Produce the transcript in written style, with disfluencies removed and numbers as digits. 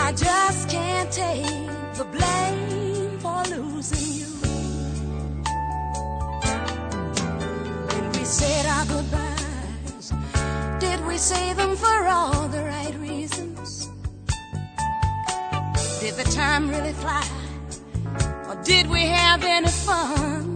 I just can't take the blame for losing you. When we said our goodbyes, did we say them for all the right reasons? Did the time really fly, or did we have any fun?